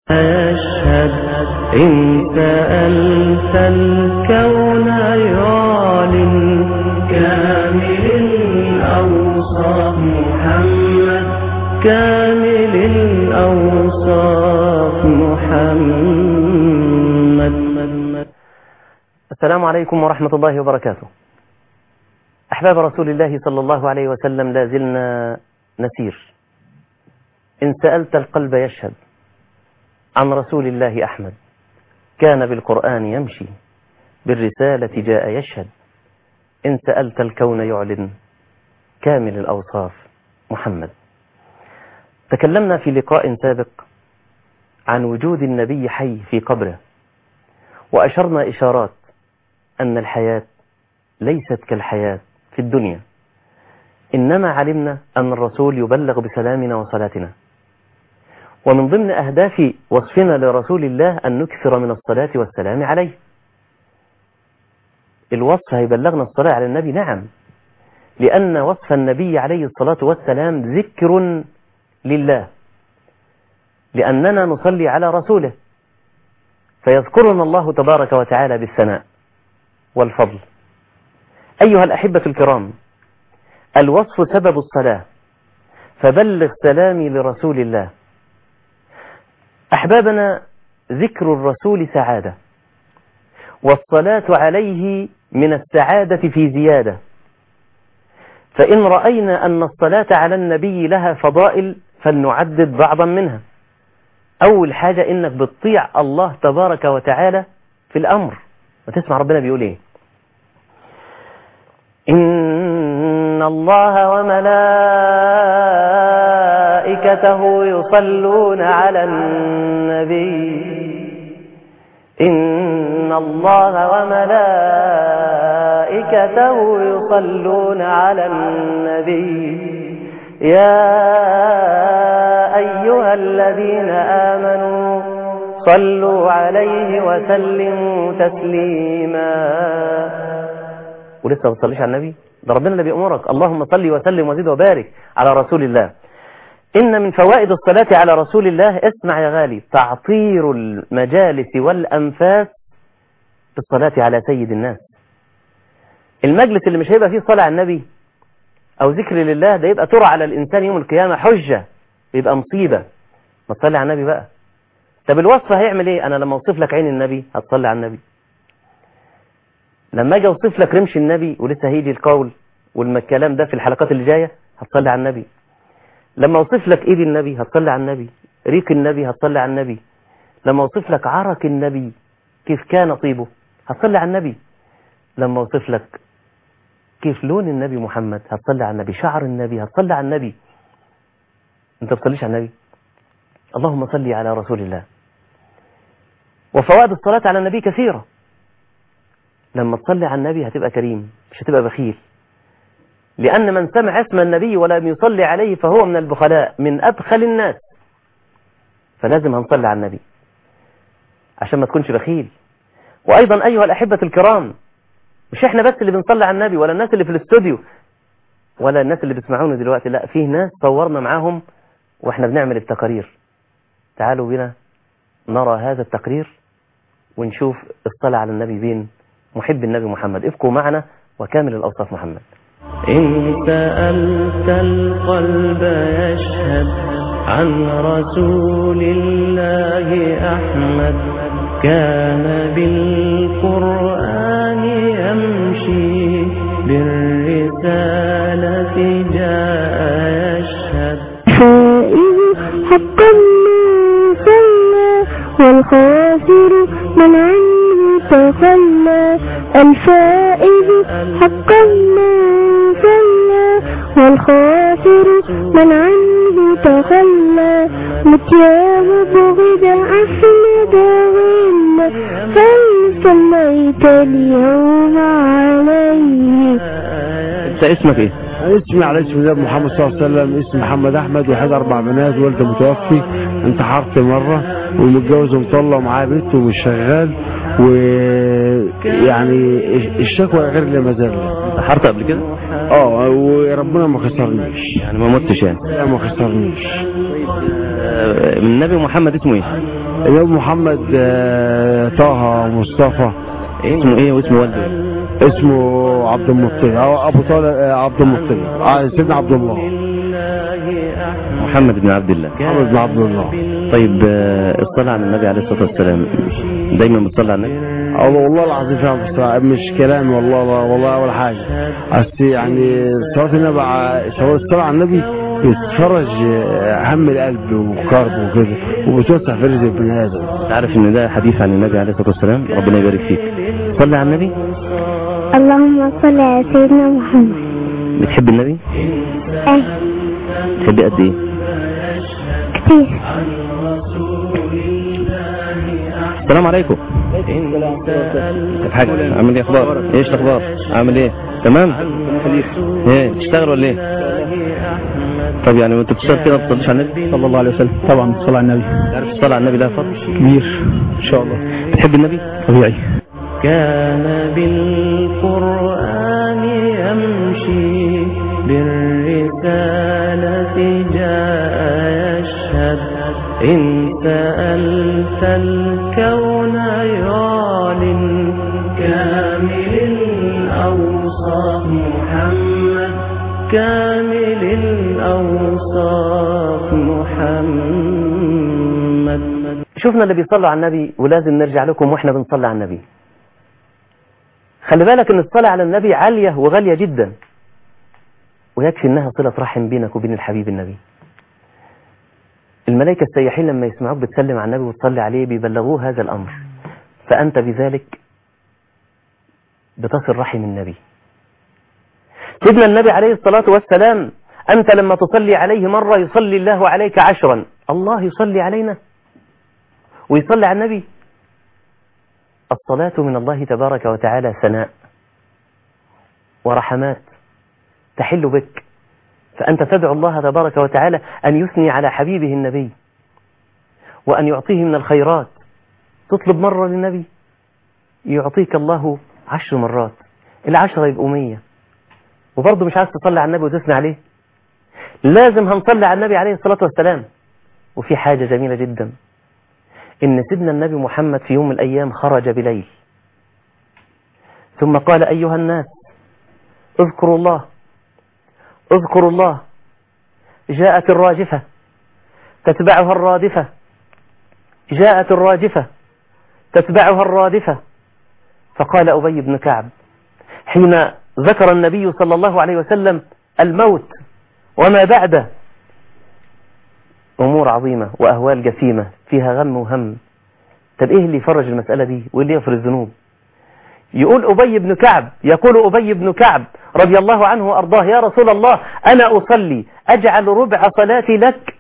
يشهد إن سألت الكون يعلن كامل الأوصاف محمد كامل الأوصاف محمد. السلام عليكم ورحمة الله وبركاته. أحباب رسول الله صلى الله عليه وسلم، لا زلنا نسير. إن سألت القلب يشهد عن رسول الله أحمد، كان بالقرآن يمشي بالرسالة جاء يشهد. إن سألت الكون يعلن كامل الأوصاف محمد. تكلمنا في لقاء سابق عن وجود النبي حي في قبره، وأشرنا إشارات أن الحياة ليست كالحياة في الدنيا، إنما علمنا أن الرسول يبلغ بسلامنا وصلاتنا، ومن ضمن أهداف وصفنا لرسول الله أن نكثر من الصلاة والسلام عليه. الوصف هيبلغنا الصلاة على النبي، نعم، لأن وصف النبي عليه الصلاة والسلام ذكر لله، لأننا نصلي على رسوله فيذكرنا الله تبارك وتعالى بالثناء والفضل. أيها الأحبة الكرام، الوصف سبب الصلاة، فبلغ سلامي لرسول الله. أحبابنا، ذكر الرسول سعادة، والصلاة عليه من السعادة في زيادة. فإن رأينا أن الصلاة على النبي لها فضائل فلنعدد بعضا منها. أول حاجة إنك بتطيع الله تبارك وتعالى في الأمر، وتسمع ربنا بيقول إيه: إن الله وملائكته يصلون على النبي إن الله وملائكته يصلون على النبي يا أيها الذين آمنوا صلوا عليه وسلموا تسليما. ولسه ما بتصليش على النبي؟ ده ربنا اللي بيأمرك، اللهم صل وسلم وزد وبارك على رسول الله. إن من فوائد الصلاة على رسول الله، اسمع يا غالي، تعطير المجالس والأنفاس بالصلاة على سيد الناس. المجلس اللي مش هيبقى فيه صلاة على النبي أو ذكر لله، ده يبقى ترى على الإنسان يوم القيامة حجة، يبقى مصيبة. ما تصلي على النبي بقى. طب الوصف هيعمل إيه؟ أنا لما أوصف لك عين النبي هتصلي على النبي، لما أجي أوصف لك رمش النبي، ولسه هيجي القول والكلام ده في الحلقات اللي جاية، هتصلي على النبي. لما أوصف لك إيد النبي هتصلي على النبي، ريق النبي هتصلي على النبي. لما أوصف لك عرق النبي كيف كان طيبه هتصلي على النبي. لما أوصف لك كيف لون النبي محمد هتصلي على النبي، شعر النبي هتصلي على النبي. أنت بتصليش على النبي؟ اللهم صلي على رسول الله. وفوائد الصلاة على النبي كثيرة. لما تصلي على النبي هتبقى كريم، مش هتبقى بخيل، لأن من سمع اسم النبي ولم يصلي عليه فهو من البخلاء، من أبخل الناس. فلازم هنصلي على النبي عشان ما تكونش بخيل. وأيضا أيها الأحبة الكرام، مش احنا بس اللي بنصلي على النبي، ولا الناس اللي في الاستوديو، ولا الناس اللي بيسمعونا دلوقتي، لا، فيه ناس صورنا معاهم واحنا بنعمل التقارير. تعالوا بنا نرى هذا التقرير ونشوف الصلاة على النبي بين محب النبي محمد. ابقوا معنا وكامل الأوصاف محمد. إن سألت القلب يشهد عن رسول الله أحمد، كان بالقرآن يمشي بالرسالة جاء يشهد. فائز حقا من صلى والخاسر من عنه تخلى. الفائز حقا من صلى والخاسر من عنه تخلى. متياه بغد أحمد غنى فصليت اليوم عليه. انت اسمك ايه؟ اسمي على اسم النبي محمد صلى الله عليه وسلم، اسمي محمد احمد، وحيد 4 بنات، والده متوفي، انتحرت مره، ومتجوز ومطلق، ومعاه بنت ومش شغال، ويعني الشكوى غير اللي ما زال. انتحرت قبل كده؟ وربنا ما خسرنيش، يعني ما متش يعني؟ لا ما خسرنيش. النبي محمد اسمه ايه؟ الإمام محمد طه مصطفى. اسمه ايه واسم والده؟ اسمه عبد المطلب أو أبو طالب عبد المطلب سيدنا عبد الله. محمد بن عبد الله. محمد بن عبد الله. طيب الصلاة على النبي عليه الصلاة والسلام دايما بتصلي على النبي؟ والله العظيم فعلا مش كلام والله ولا حاجة. أصل يعني صلاة النبي الصلاة على النبي بتفرج هم القلب وكرب وكده وبتوسع فرج البني آدم. تعرف ان ده حديث عن النبي عليه الصلاة والسلام؟ ربنا يبارك فيك. صلي على النبي. اللهم صل على سيدنا محمد. بتحب النبي؟ ايه. بتحبي قد ايه؟ كتير. السلام عليكم. كيف حالك؟ عامل ايه اخبار؟ ايش الاخبار؟ عامل ايه؟ تمام؟ ايه تشتغل ولا ايه؟ طب يعني وانت بتشتغل كده ما بتصليش على النبي صلى الله عليه وسلم؟ طبعا بتصلي على النبي. تعرف الصلاة على النبي لها فضل كبير ان شاء الله. بتحب النبي؟ طبيعي. كان بالقرآن يمشي بالرسالة جاء يشهد إن سألت الكون يعلن كامل الأوصاف محمد كامل الأوصاف محمد. شفنا اللي بيصلوا على النبي ولازم نرجع لكم واحنا بنصلي على النبي. خلي بالك ان الصلاة على النبي عالية وغالية جدا، ويكفي انها صلة رحم بينك وبين الحبيب النبي. الملائكة السياحين لما يسمعوك بتسلم على النبي وتصلي عليه بيبلغوه هذا الامر، فانت بذلك بتصل رحم النبي. سيدنا النبي عليه الصلاة والسلام انت لما تصلي عليه مرة يصلي الله عليك 10. الله يصلي علينا ويصلي على النبي. الصلاة من الله تبارك وتعالى ثناء ورحمات تحل بك، فأنت تدعو الله تبارك وتعالى أن يثني على حبيبه النبي وأن يعطيه من الخيرات. تطلب مرة للنبي يعطيك الله 10 مرات، 10 يبقوا 100. وبرضه مش عايز تصلي على النبي وتثني عليه، لازم هنصلي على النبي عليه الصلاة والسلام. وفي حاجة جميلة جدا، إن سيدنا النبي محمد في يوم من الأيام خرج بليل ثم قال أيها الناس اذكروا الله اذكروا الله، جاءت الراجفة تتبعها الرادفة، جاءت الراجفة تتبعها الرادفة. فقال أبي بن كعب حين ذكر النبي صلى الله عليه وسلم الموت وما بعده، أمور عظيمة وأهوال جسيمة فيها غم وهم. طب إيه اللي يفرج المسألة دي وإيه اللي يغفر الذنوب؟ يقول أبي بن كعب، يقول أبي بن كعب رضي الله عنه وأرضاه يا رسول الله أنا أصلي أجعل ربع صلاتي لك؟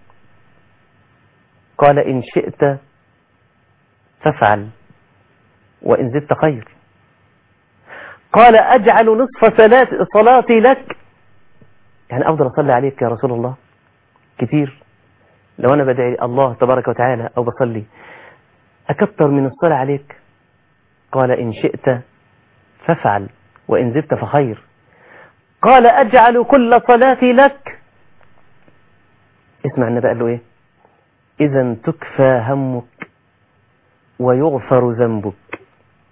قال إن شئت فافعل وإن زدت خير. قال أجعل نصف صلاتي لك؟ يعني أفضل أصلي عليك يا رسول الله كتير؟ لو أنا بدعي الله تبارك وتعالى أو بصلي أكثر من الصلاة عليك؟ قال إن شئت فافعل وإن زدت فخير. قال أجعل كل صلاتي لك؟ اسمع النبي قال له إيه؟ إذا تكفى همك ويغفر ذنبك.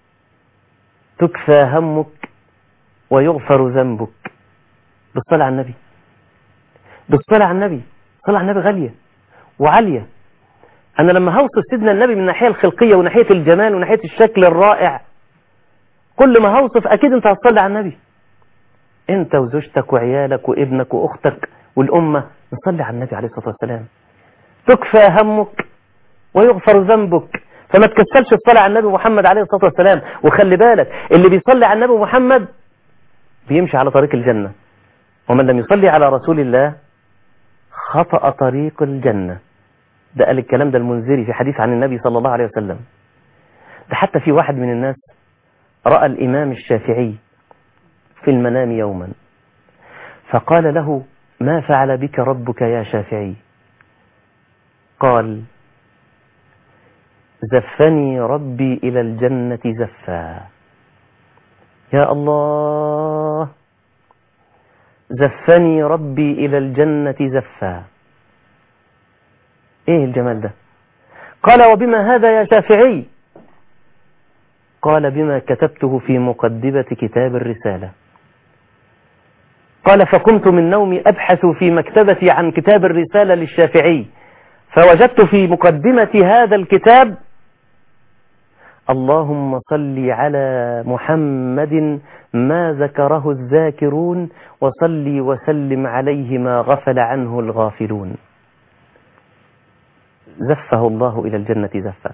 تكفى همك ويغفر ذنبك بالصلاة على النبي. بالصلاة على النبي. الصلاة على النبي غالية وعالية. أنا لما هوصف سيدنا النبي من الناحية الخلقية وناحية الجمال وناحية الشكل الرائع، كل ما هوصف أكيد أنت هتصلي على النبي. أنت وزوجتك وعيالك وابنك وأختك والأمة نصلي على النبي عليه الصلاة والسلام. تكفى همك ويغفر ذنبك. فما تكسلش الصلاة على النبي محمد عليه الصلاة والسلام. وخلي بالك اللي بيصلي على النبي محمد بيمشي على طريق الجنة، ومن لم يصلي على رسول الله خطأ طريق الجنة. ده قال الكلام ده المنذري في حديث عن النبي صلى الله عليه وسلم. ده حتى في واحد من الناس رأى الإمام الشافعي في المنام يوما فقال له ما فعل بك ربك يا شافعي؟ قال زفني ربي إلى الجنة زفا. يا الله، زفني ربي إلى الجنة زفا. ايه الجمال ده؟ قال وبما هذا يا شافعي؟ قال بما كتبته في مقدمة كتاب الرسالة. قال فقمت من نومي أبحث في مكتبتي عن كتاب الرسالة للشافعي، فوجدت في مقدمة هذا الكتاب اللهم صل على محمد ما ذكره الذاكرون وصل وسلم عليه ما غفل عنه الغافلون. زفه الله إلى الجنة زفا.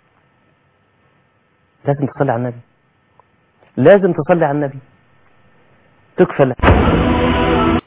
لازم تصلي على النبي، لازم تصلي على النبي تكفل.